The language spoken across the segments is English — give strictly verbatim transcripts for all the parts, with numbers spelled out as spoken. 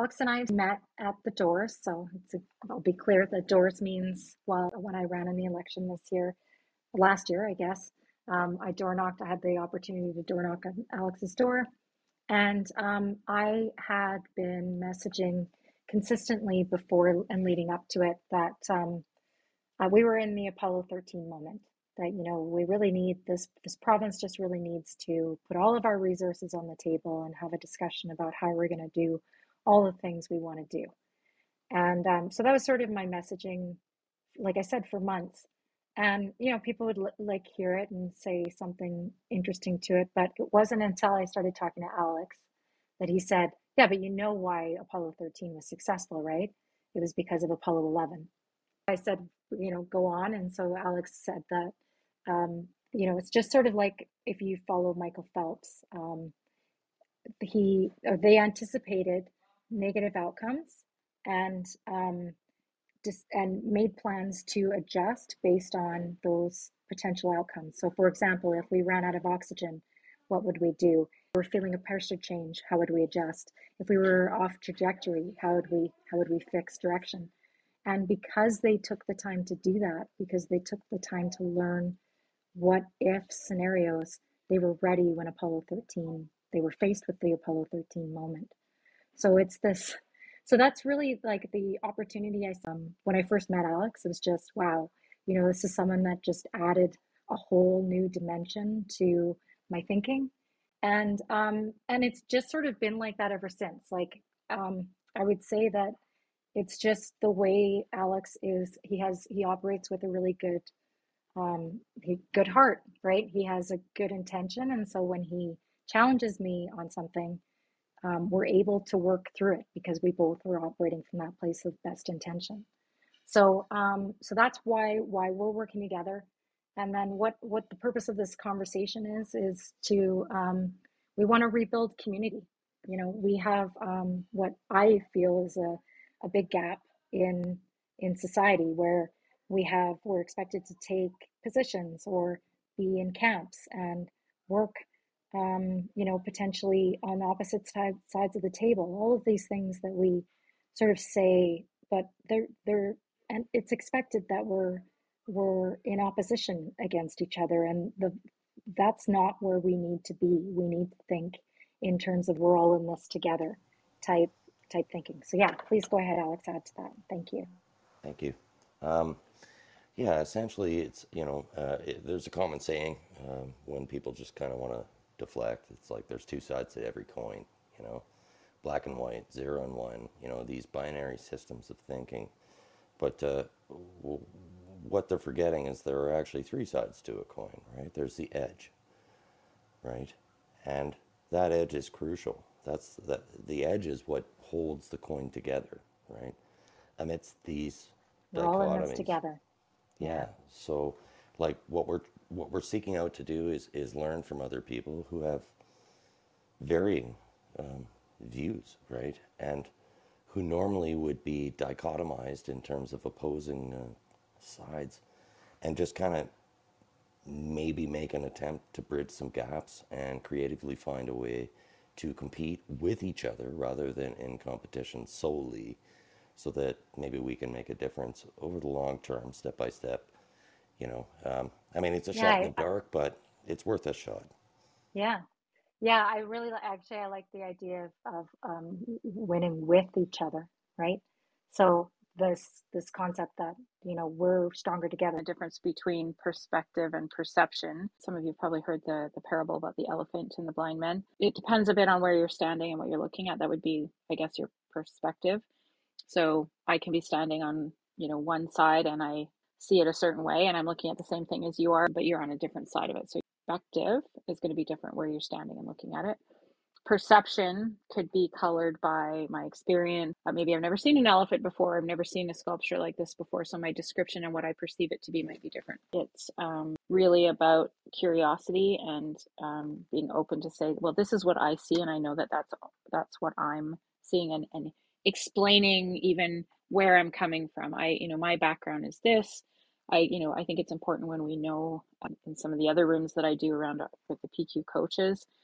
Alex and I met at the doors. So it's a, I'll be clear that doors means, well, when I ran in the election this year, last year, I guess, um, I door knocked. I had the opportunity to door knock on Alex's door. And um, I had been messaging consistently before and leading up to it that um, uh, we were in the Apollo thirteen moment. That you know we really need this. This province just really needs to put all of our resources on the table and have a discussion about how we're going to do all the things we want to do. And um, so that was sort of my messaging, like I said, for months. And you know, people would l- like hear it and say something interesting to it, but it wasn't until I started talking to Alex that he said, "Yeah, but you know why Apollo thirteen was successful, right? It was because of Apollo eleven." I said, you know, go on. And so Alex said that, um, you know, it's just sort of like if you follow Michael Phelps, um, he or they anticipated negative outcomes and um, just and made plans to adjust based on those potential outcomes. So, for example, if we ran out of oxygen, what would we do? If we were feeling a pressure change, how would we adjust? If we were off trajectory, how would we how would we fix direction? And because they took the time to do that, because they took the time to learn what if scenarios, they were ready when Apollo thirteen, they were faced with the Apollo thirteen moment. So it's this, so that's really like the opportunity I saw um, when I first met Alex. It was just, wow, you know, this is someone that just added a whole new dimension to my thinking. And um, and it's just sort of been like that ever since. Like um, I would say that it's just the way Alex is. He has he operates with a really good um, he, good heart, right? He has a good intention, and so when he challenges me on something, um, we're able to work through it because we both were operating from that place of best intention. So, um, so that's why why we're working together. And then what what the purpose of this conversation is is to um, we want to rebuild community. You know, we have um, what I feel is a, a big gap in in society where we have we're expected to take positions or be in camps and work um, you know, potentially on opposite side, sides of the table. All of these things that we sort of say, but they're they're and it's expected that we're we're in opposition against each other, and the that's not where we need to be. We need to think in terms of we're all in this together type type thinking. So yeah, please go ahead, Alex, add to that. Thank you. Thank you. Um, yeah, essentially, it's, you know, uh, it, there's a common saying um, when people just kind of want to deflect. It's like there's two sides to every coin, you know, black and white, zero and one, you know, these binary systems of thinking. But uh, w- what they're forgetting is there are actually three sides to a coin, right? There's the edge, right? And that edge is crucial. That's that the edge is what holds the coin together, right? Amidst these We're all in this dichotomies. together. Yeah. Yeah. So like what we're what we're seeking out to do is is learn from other people who have varying um, views, right? And who normally would be dichotomized in terms of opposing uh, sides, and just kind of maybe make an attempt to bridge some gaps and creatively find a way to compete with each other rather than in competition solely, so that maybe we can make a difference over the long term, step by step. You know, um, I mean, it's a Yeah. shot in I, the dark, but it's worth a shot. yeah. Yeah, I really li- actually I like the idea of, of um, winning with each other, right? So this this concept that you know we're stronger together. The difference between perspective and perception. Some of you have probably heard the, the parable about the elephant and the blind men. It depends a bit on where you're standing and what you're looking at. That would be, I guess, your perspective. So I can be standing on, you know, one side and I see it a certain way and I'm looking at the same thing as you are, but you're on a different side of it. So perspective is going to be different where you're standing and looking at it. Perception could be colored by my experience. Uh, maybe I've never seen an elephant before. I've never seen a sculpture like this before. So my description and what I perceive it to be might be different. It's um, really about curiosity and um, being open to say, well, this is what I see, and I know that that's that's what I'm seeing, and and explaining even where I'm coming from. I, you know, my background is this. I, you know, I think it's important when we know um, in some of the other rooms that I do around uh, with the P Q coaches,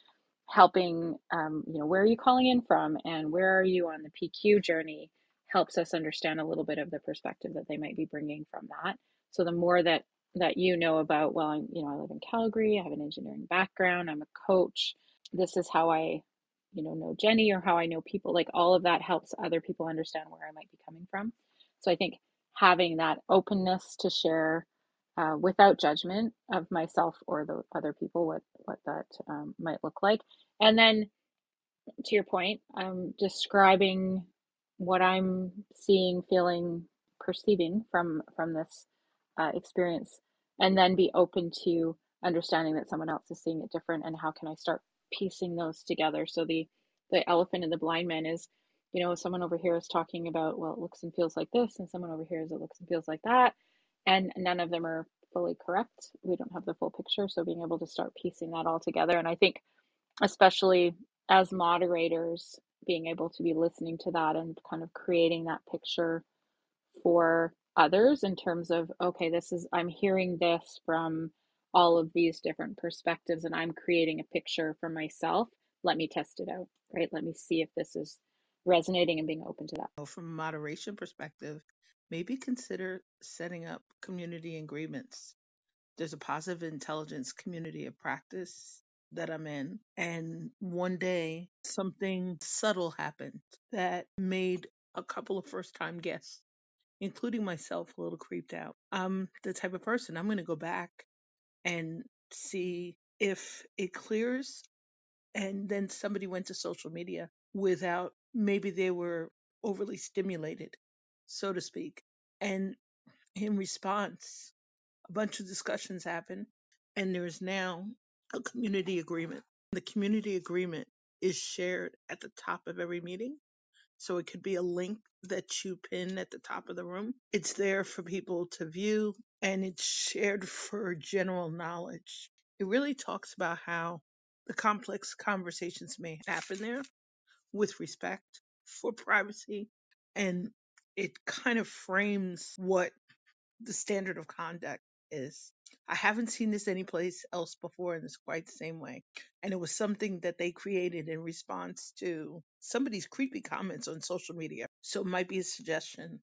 helping, um, you know, where are you calling in from and where are you on the P Q journey helps us understand a little bit of the perspective that they might be bringing from that. So the more that that you know about, well, I'm, you know, I live in Calgary, I have an engineering background, I'm a coach. This is how I, you know, know Jenny or how I know people. Like all of that helps other people understand where I might be coming from. So I think having that openness to share uh, without judgment of myself or the other people, what what that um, might look like, and then to your point, I'm describing what I'm seeing, feeling, perceiving from from this uh, experience, and then be open to understanding that someone else is seeing it different, and how can I start piecing those together. So the the elephant in the blind man is, you know, someone over here is talking about, well, it looks and feels like this, and someone over here is, it looks and feels like that, and none of them are fully correct. We don't have the full picture, so being able to start piecing that all together, and I think especially as moderators, being able to be listening to that and kind of creating that picture for others in terms of, okay, this is, I'm hearing this from all of these different perspectives and I'm creating a picture for myself. Let me test it out, right? Let me see if this is resonating and being open to that. So from a moderation perspective, maybe consider setting up community agreements. There's a positive intelligence community of practice that I'm in. And one day, something subtle happened that made a couple of first time guests, including myself, a little creeped out. I'm the type of person, I'm going to go back and see if it clears. And then somebody went to social media without, maybe they were overly stimulated, so to speak. And in response, a bunch of discussions happen, and there is now a community agreement. The community agreement is shared at the top of every meeting. So it could be a link that you pin at the top of the room. It's there for people to view, and it's shared for general knowledge. It really talks about how the complex conversations may happen there with respect for privacy. And it kind of frames what the standard of conduct is. I haven't seen this anyplace else before in this quite the same way. And it was something that they created in response to somebody's creepy comments on social media. So it might be a suggestion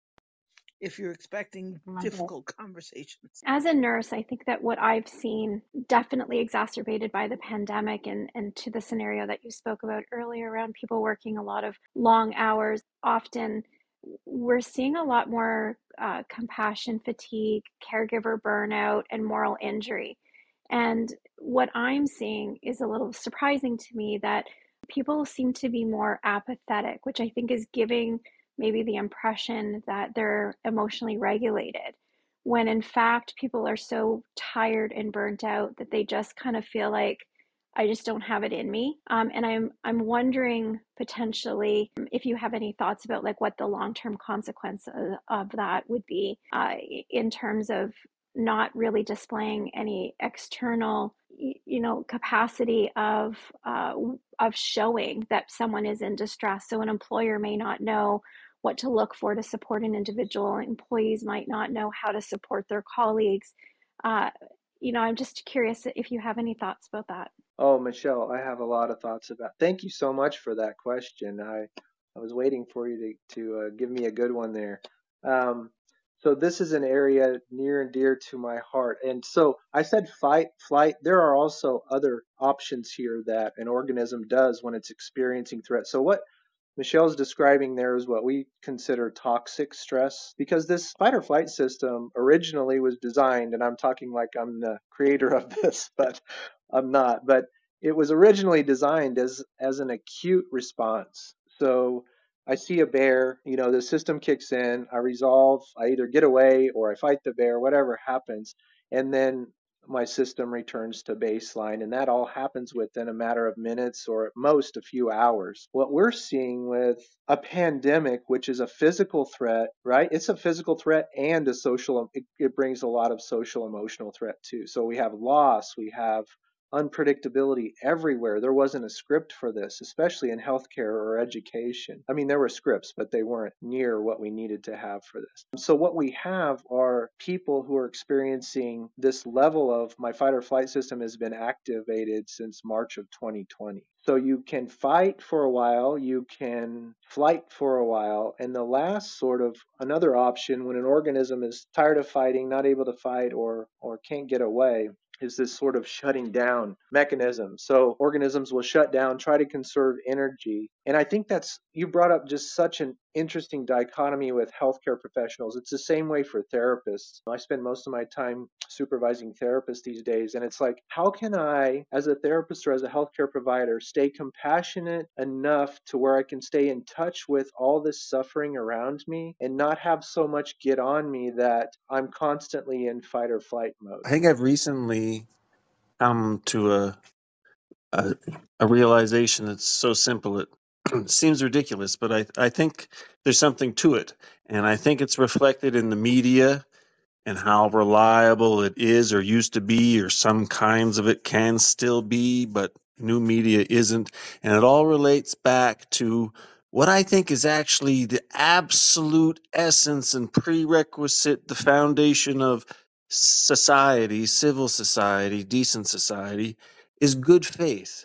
if you're expecting Love it. difficult conversations. As a nurse, I think that what I've seen, definitely exacerbated by the pandemic and, and to the scenario that you spoke about earlier around people working a lot of long hours, often we're seeing a lot more uh, compassion fatigue, caregiver burnout, and moral injury. And what I'm seeing is a little surprising to me that people seem to be more apathetic, which I think is giving maybe the impression that they're emotionally regulated, when in fact people are so tired and burnt out that they just kind of feel like, I just don't have it in me. Um, and I'm I'm wondering potentially if you have any thoughts about like what the long term consequence of, of that would be uh, in terms of not really displaying any external, you know, capacity of uh, of showing that someone is in distress. So an employer may not know what to look for to support an individual. Employees might not know how to support their colleagues. Uh, you know, I'm just curious if you have any thoughts about that. Oh, Michelle, I have a lot of thoughts about. Thank you so much for that question. I I was waiting for you to to uh, give me a good one there. Um, so this is an area near and dear to my heart. And so I said fight, flight. There are also other options here that an organism does when it's experiencing threat. So what Michelle's describing there is what we consider toxic stress, because this fight or flight system originally was designed, and I'm talking like I'm the creator of this, but I'm not, but it was originally designed as as an acute response. So I see a bear, you know, the system kicks in, I resolve, I either get away or I fight the bear, whatever happens, and then my system returns to baseline. And that all happens within a matter of minutes or at most a few hours. What we're seeing with a pandemic, which is a physical threat, right? It's a physical threat and a social, it, it brings a lot of social emotional threat too. So we have loss, we have unpredictability everywhere. There wasn't a script for this, especially in healthcare or education. I mean, there were scripts, but they weren't near what we needed to have for this. So what we have are people who are experiencing this level of my fight or flight system has been activated since March of twenty twenty. So you can fight for a while, you can flight for a while, and the last sort of another option when an organism is tired of fighting, not able to fight, or or can't get away, is this sort of shutting down mechanism. So organisms will shut down, try to conserve energy. And I think that's, you brought up just such an interesting dichotomy with healthcare professionals. It's the same way for therapists. I spend most of my time supervising therapists these days. And it's like, how can I, as a therapist or as a healthcare provider, stay compassionate enough to where I can stay in touch with all this suffering around me and not have so much get on me that I'm constantly in fight or flight mode? I think I've recently come to a a, a realization that's so simple it seems ridiculous, but I I think there's something to it, and I think it's reflected in the media and how reliable it is or used to be, or some kinds of it can still be, but new media isn't. And it all relates back to what I think is actually the absolute essence and prerequisite, the foundation of society, civil society, decent society, is good faith.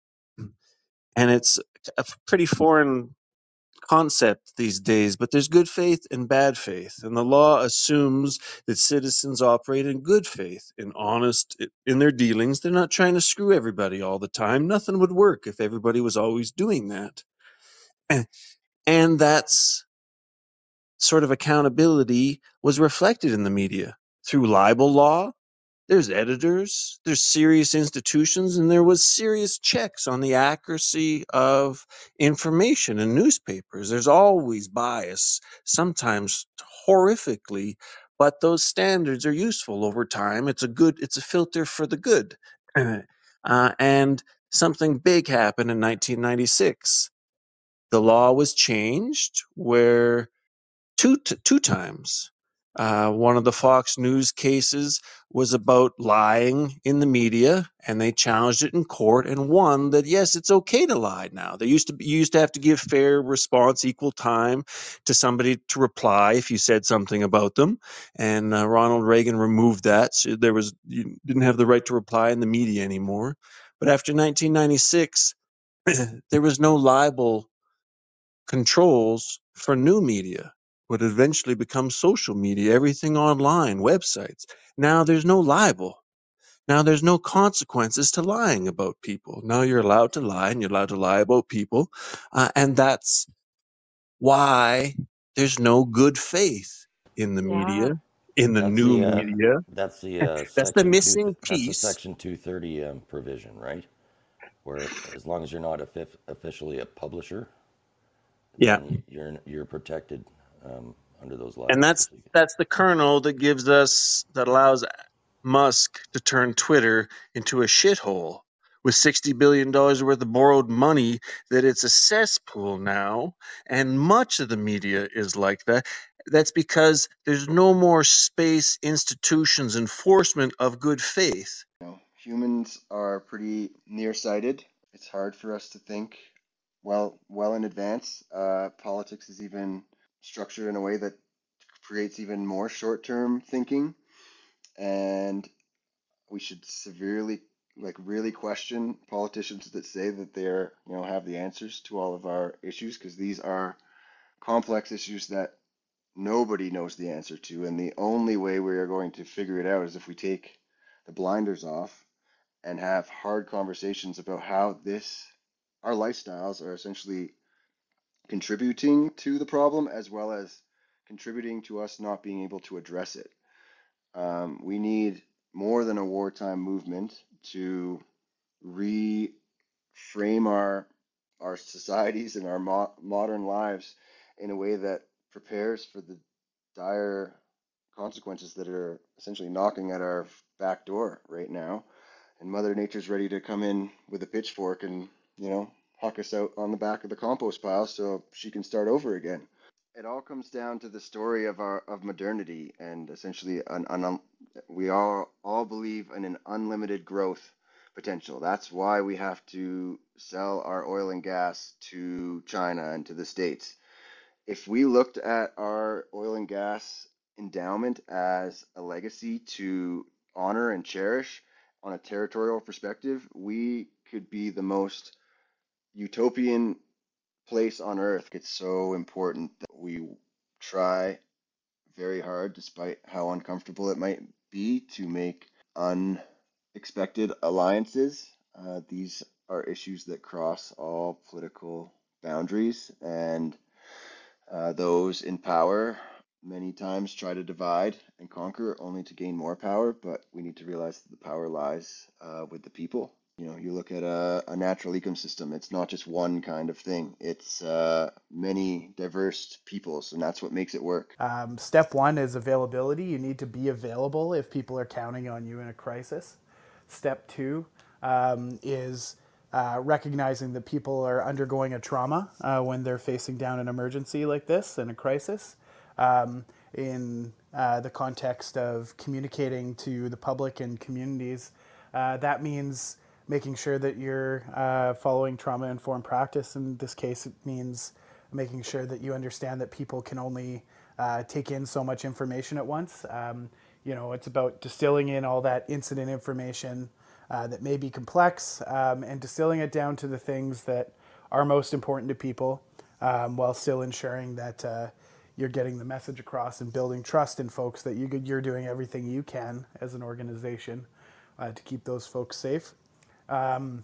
And it's a pretty foreign concept these days, but there's good faith and bad faith. And the law assumes that citizens operate in good faith and honest in their dealings. They're not trying to screw everybody all the time. Nothing would work if everybody was always doing that. And, and that's sort of accountability was reflected in the media through libel law. There's editors, there's serious institutions, and there was serious checks on the accuracy of information in newspapers. There's always bias, sometimes horrifically, but those standards are useful over time. It's a good, it's a filter for the good. uh, and something big happened in nineteen ninety-six. The law was changed where two t- two times. Uh, one of the Fox News cases was about lying in the media, and they challenged it in court and won that yes, it's okay to lie now. They used to be, you used to have to give fair response, equal time to somebody to reply if you said something about them, and uh, Ronald Reagan removed that, so there was you didn't have the right to reply in the media anymore. But after nineteen ninety-six, there was no libel controls for new media would eventually become social media, everything online, websites. Now there's no libel. Now there's no consequences to lying about people. Now you're allowed to lie and you're allowed to lie about people. Uh, and that's why there's no good faith in the media, Yeah. in the That's new the uh, media. that's the uh, That's the section two. missing That's the piece. section two thirty um, provision, right? Where as long as you're not offi- officially a publisher, Yeah. then you're you're protected um, under those And libel that's procedures. that's the kernel that gives us that allows Musk to turn Twitter into a shithole with sixty billion dollars worth of borrowed money, that it's a cesspool now. And much of the media is like that. That's because there's no more space, institutions, enforcement of good faith. You know, humans are pretty nearsighted. It's hard for us to think well well in advance. Uh, politics is even structured in a way that creates even more short-term thinking, and we should severely, like, really question politicians that say that they're, you know, have the answers to all of our issues, because these are complex issues that nobody knows the answer to, and the only way we are going to figure it out is if we take the blinders off and have hard conversations about how this, our lifestyles are essentially contributing to the problem as well as contributing to us not being able to address it. Um, we need more than a wartime movement to reframe our our societies and our mo- modern lives in a way that prepares for the dire consequences that are essentially knocking at our back door right now. And Mother Nature's ready to come in with a pitchfork and, you know, huck us out on the back of the compost pile so she can start over again. It all comes down to the story of our of modernity, and essentially an, an we all all believe in an unlimited growth, potential. That's why we have to sell our oil and gas to China and to the States. If we looked at our oil and gas endowment as a legacy to honor and cherish on a territorial perspective, we could be the most utopian place on earth. It's so important that we try very hard, despite how uncomfortable it might be, to make unexpected alliances. Uh, these are issues that cross all political boundaries, and uh, those in power many times try to divide and conquer only to gain more power, but we need to realize that the power lies uh, with the people. You know, you look at a, a natural ecosystem, it's not just one kind of thing, it's uh, many diverse peoples, and that's what makes it work. Um, step one is availability. You need to be available if people are counting on you in a crisis. Step two um, is uh, recognizing that people are undergoing a trauma uh, when they're facing down an emergency like this and a crisis. Um, in uh, the context of communicating to the public and communities, uh, that means making sure that you're uh, following trauma-informed practice. In this case, it means making sure that you understand that people can only uh, take in so much information at once. Um, you know, it's about distilling in all that incident information uh, that may be complex um, and distilling it down to the things that are most important to people um, while still ensuring that uh, you're getting the message across and building trust in folks that you, you're doing everything you can as an organization uh, to keep those folks safe. Um,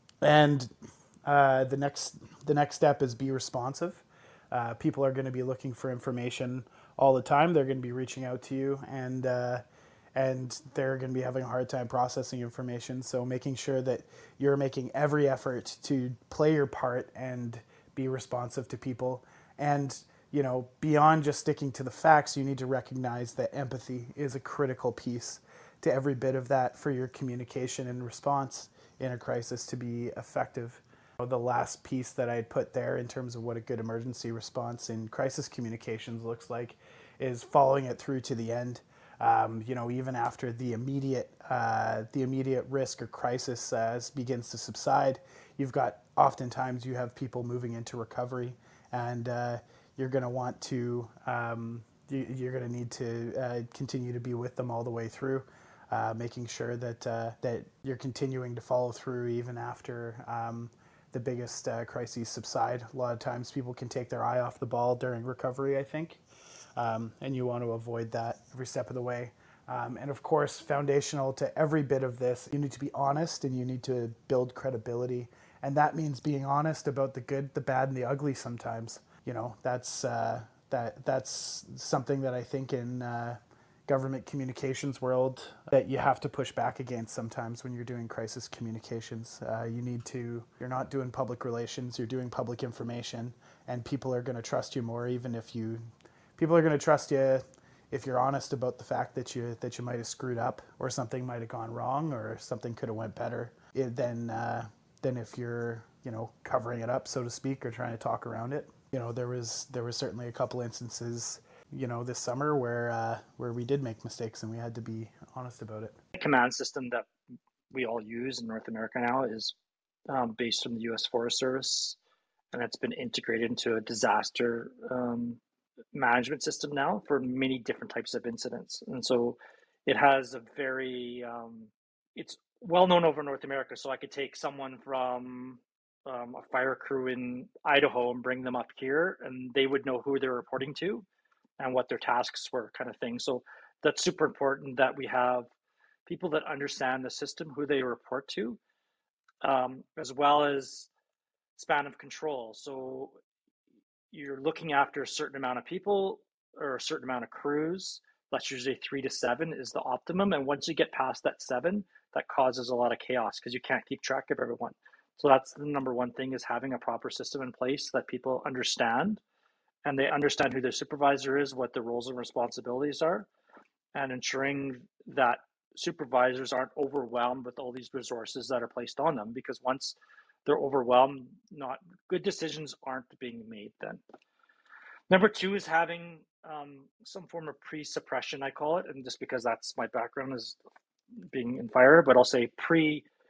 and uh, the next the next step is be responsive. Uh, people are going to be looking for information all the time. They're going to be reaching out to you, and uh, and they're going to be having a hard time processing information. So making sure that you're making every effort to play your part and be responsive to people. And you know, beyond just sticking to the facts, you need to recognize that empathy is a critical piece to every bit of that for your communication and response in a crisis to be effective. The last piece that I had put there in terms of what a good emergency response in crisis communications looks like is following it through to the end. Um, you know, even after the immediate uh, the immediate risk or crisis uh, begins to subside, you've got oftentimes you have people moving into recovery, and uh, you're going to want to um, you, you're going to need to uh, continue to be with them all the way through. Uh, making sure that uh, that you're continuing to follow through even after um, the biggest uh, crises subside. A lot of times people can take their eye off the ball during recovery, I think, um, and you want to avoid that every step of the way. Um, and of course, foundational to every bit of this, you need to be honest and you need to build credibility. And that means being honest about the good, the bad, and the ugly sometimes. You know, that's uh, that that's something that I think in uh, government communications world that you have to push back against sometimes when you're doing crisis communications. Uh, you need to, you're not doing public relations, you're doing public information, and people are going to trust you more even if you, people are going to trust you if you're honest about the fact that you that you might have screwed up or something might have gone wrong or something could have went better it, than uh, than if you're, you know, covering it up, so to speak, or trying to talk around it. You know, there was there was certainly a couple instances, you know, this summer where uh, where we did make mistakes and we had to be honest about it. The command system that we all use in North America now is um, based from the U S Forest Service, and it's been integrated into a disaster um, management system now for many different types of incidents. And so it has a very, um, it's well known over North America. So I could take someone from um, a fire crew in Idaho and bring them up here, and they would know who they're reporting to and what their tasks were, kind of thing. So that's super important that we have people that understand the system, who they report to, um, as well as span of control. So you're looking after a certain amount of people or a certain amount of crews. That's usually three to seven is the optimum. And once you get past that seven, that causes a lot of chaos because you can't keep track of everyone. So that's the number one thing, is having a proper system in place that people understand, and they understand who their supervisor is, what their roles and responsibilities are, and ensuring that supervisors aren't overwhelmed with all these resources that are placed on them, because once they're overwhelmed, not good decisions aren't being made then. Number two is having um, some form of pre-suppression, I call it, and just because that's my background is being in fire, but I'll say pre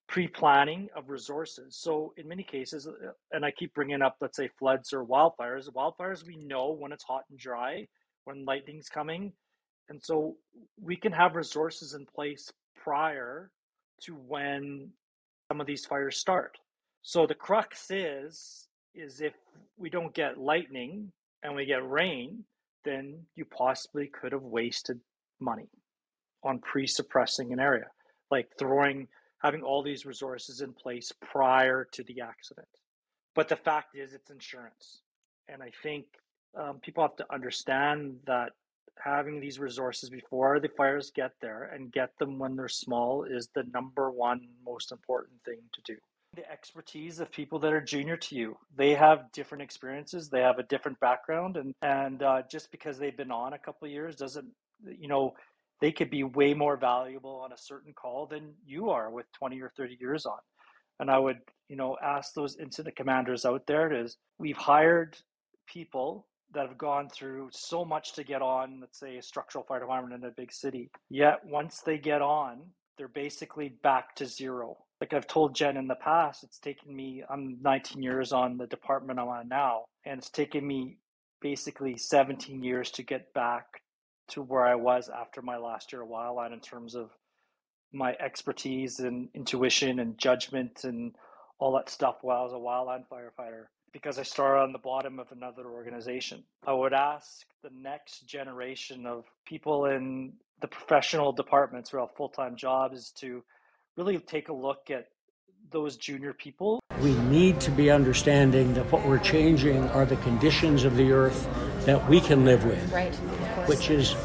pre-planning of resources. So in many cases, uh, and I keep bringing up, let's say floods or wildfires, wildfires, we know when it's hot and dry, when lightning's coming. And so we can have resources in place prior to when some of these fires start. So the crux is, is if we don't get lightning and we get rain, then you possibly could have wasted money on pre-suppressing an area, like throwing, having all these resources in place prior to the accident. But the fact is, it's insurance. And I think um, people have to understand that having these resources before the fires get there and get them when they're small is the number one most important thing to do. The expertise of people that are junior to you, they have different experiences, they have a different background, and and uh, just because they've been on a couple of years doesn't, you know, they could be way more valuable on a certain call than you are with twenty or thirty years on. And I would, you know, ask those incident commanders out there is, we've hired people that have gone through so much to get on, let's say, a structural fire department in a big city. Yet once they get on, they're basically back to zero. Like I've told Jen in the past, it's taken me, I'm nineteen years on the department I'm on now, and it's taken me basically seventeen years to get back to where I was after my last year of wildland in terms of my expertise and intuition and judgment and all that stuff while I was a wildland firefighter, because I started on the bottom of another organization. I would ask the next generation of people in the professional departments who have full-time jobs to really take a look at those junior people. We need to be understanding that what we're changing are the conditions of the earth that we can live with. Right, of course. Which is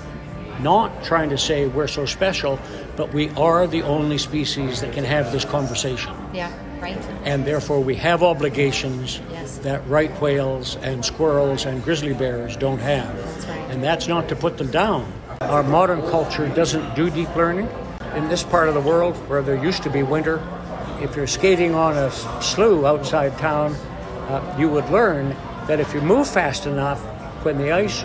not trying to say we're so special, but we are the only species that can have this conversation. Yeah, right. And therefore we have obligations yes. that right whales and squirrels and grizzly bears don't have. That's right. And that's not to put them down. Our modern culture doesn't do deep learning. In this part of the world where there used to be winter, if you're skating on a slough outside town, uh, you would learn that if you move fast enough, when the ice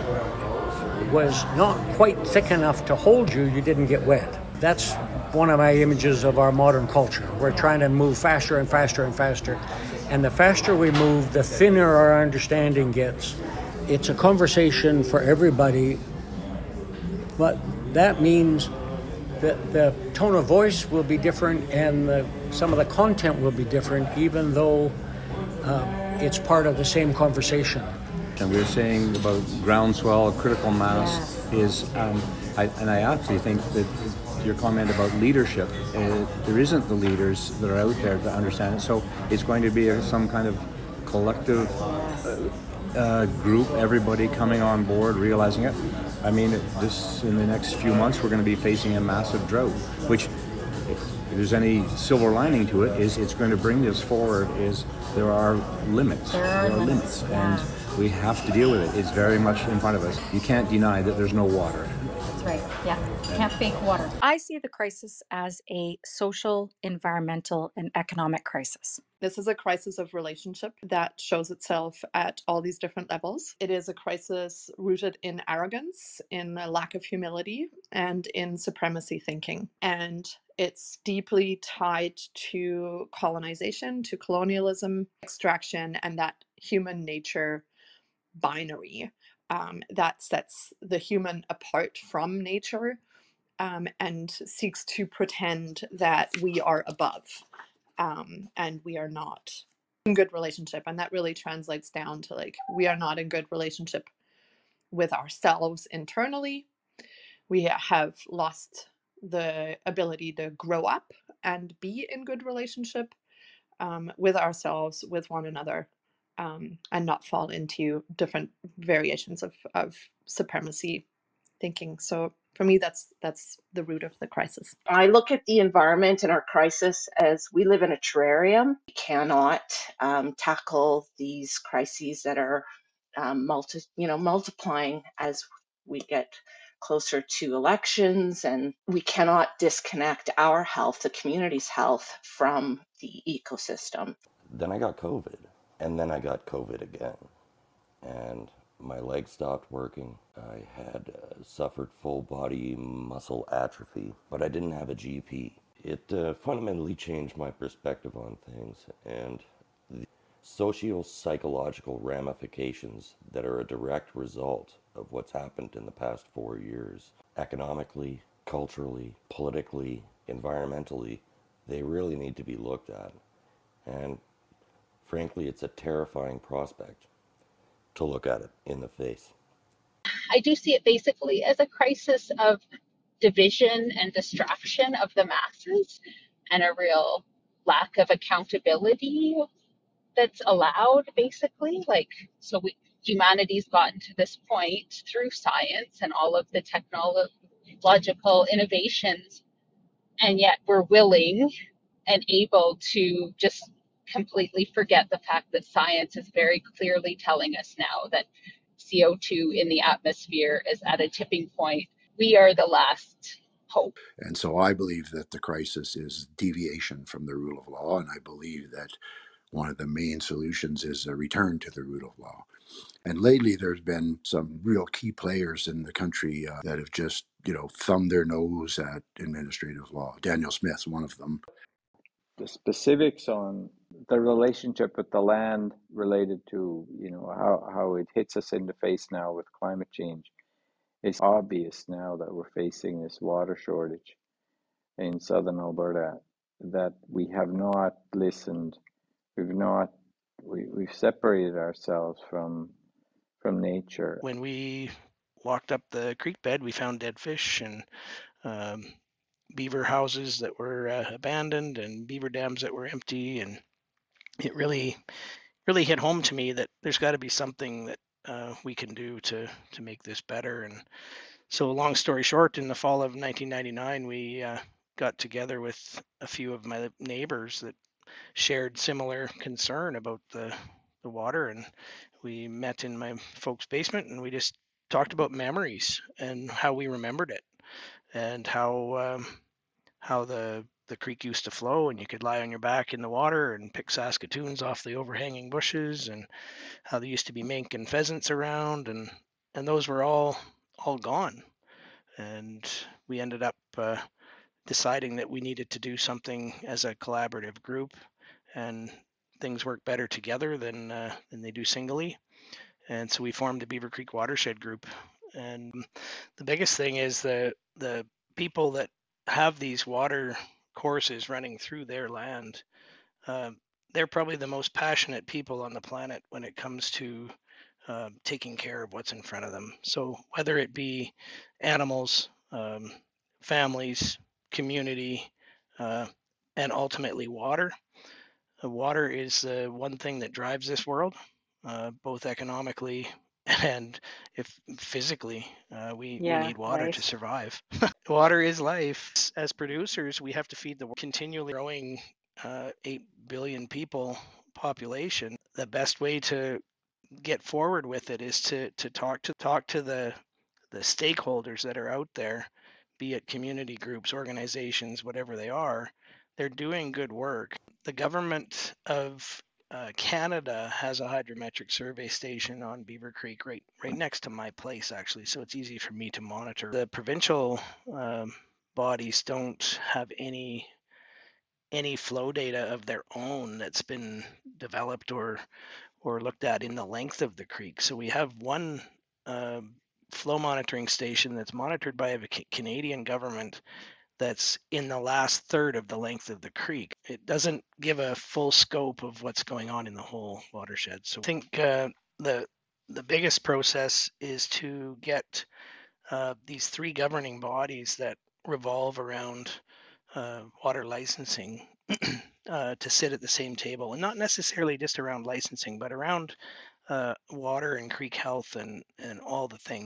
was not quite thick enough to hold you, you didn't get wet. That's one of my images of our modern culture. We're trying to move faster and faster and faster. And the faster we move, the thinner our understanding gets. It's a conversation for everybody, but that means that the tone of voice will be different and the, some of the content will be different, even though uh, it's part of the same conversation. And we were saying about groundswell, critical mass yes. is, um, I, and I actually think that your comment about leadership, uh, there isn't the leaders that are out there to understand it. So it's going to be a, some kind of collective uh, uh, group, everybody coming on board, realizing it. I mean, this in the next few months, we're going to be facing a massive drought, which, if there's any silver lining to it, is it's going to bring this forward. Is there are limits, there are, there are limits, yeah. and we have to deal with it. It's very much in front of us. You can't deny that there's no water. That's right. Yeah, you can't fake water. I see the crisis as a social, environmental, and economic crisis. This is a crisis of relationship that shows itself at all these different levels. It is a crisis rooted in arrogance, in a lack of humility, and in supremacy thinking. And it's deeply tied to colonization, to colonialism, extraction, and that human nature binary um, that sets the human apart from nature um, and seeks to pretend that we are above. Um, and we are not in good relationship. And that really translates down to like, we are not in good relationship with ourselves internally. We have lost the ability to grow up and be in good relationship um, with ourselves, with one another, um, and not fall into different variations of, of supremacy thinking. So for me, that's that's the root of the crisis. I look at the environment and our crisis as we live in a terrarium. We cannot um, tackle these crises that are um, multi, you know, multiplying as we get closer to elections, and we cannot disconnect our health, the community's health, from the ecosystem. Then I got COVID, and then I got COVID again, and my leg stopped working. I had uh, suffered full body muscle atrophy, but I didn't have a G P. It uh, fundamentally changed my perspective on things and the socio-psychological ramifications that are a direct result of what's happened in the past four years. Economically, culturally, politically, environmentally, they really need to be looked at. And frankly, it's a terrifying prospect to look at it in the face. I do see it basically as a crisis of division and distraction of the masses and a real lack of accountability that's allowed, basically. Like, so we, humanity's gotten to this point through science and all of the technological innovations, and yet we're willing and able to just completely forget the fact that science is very clearly telling us now that C O two in the atmosphere is at a tipping point. We are the last hope. And so I believe that the crisis is deviation from the rule of law, and I believe that one of the main solutions is a return to the rule of law. And lately, there's been some real key players in the country uh, that have just, you know, thumbed their nose at administrative law. Daniel Smith's one of them. The specifics on the relationship with the land related to, you know, how, how it hits us in the face now with climate change. It's obvious now that we're facing this water shortage in southern Alberta, that we have not listened. We've not, we, we've separated ourselves from from nature. When we walked up the creek bed, we found dead fish and um, beaver houses that were uh, abandoned and beaver dams that were empty. And it really, really hit home to me that there's got to be something that uh, we can do to to make this better. And so, long story short, in the fall of nineteen ninety-nine, we uh, got together with a few of my neighbors that shared similar concern about the the water, and we met in my folks' basement, and we just talked about memories and how we remembered it, and how um, how the the creek used to flow, and you could lie on your back in the water and pick Saskatoons off the overhanging bushes, and how there used to be mink and pheasants around, and and those were all all gone. And we ended up uh, deciding that we needed to do something as a collaborative group, and things work better together than uh, than they do singly. And so we formed the Beaver Creek Watershed Group. And the biggest thing is the the people that have these water courses running through their land, uh, they're probably the most passionate people on the planet when it comes to uh, taking care of what's in front of them. So whether it be animals, um, families, community, uh, and ultimately water. Uh, water is uh, one thing that drives this world, uh, both economically and if physically. Uh, we, we Yeah, need water right. to survive. Water is life. As producers, we have to feed the continually growing uh, eight billion people population. The best way to get forward with it is to to talk to talk to the the stakeholders that are out there, be it community groups, organizations, whatever they are. They're doing good work. The government of uh, Canada has a hydrometric survey station on Beaver Creek, right right next to my place, actually, so it's easy for me to monitor. The provincial um, bodies don't have any any flow data of their own that's been developed or or looked at in the length of the creek. So we have one uh, flow monitoring station that's monitored by the Canadian government that's in the last third of the length of the creek. It doesn't give a full scope of what's going on in the whole watershed. So I think uh, the the biggest process is to get uh, these three governing bodies that revolve around uh, water licensing uh, to sit at the same table, and not necessarily just around licensing, but around uh, water and creek health and, and all the things.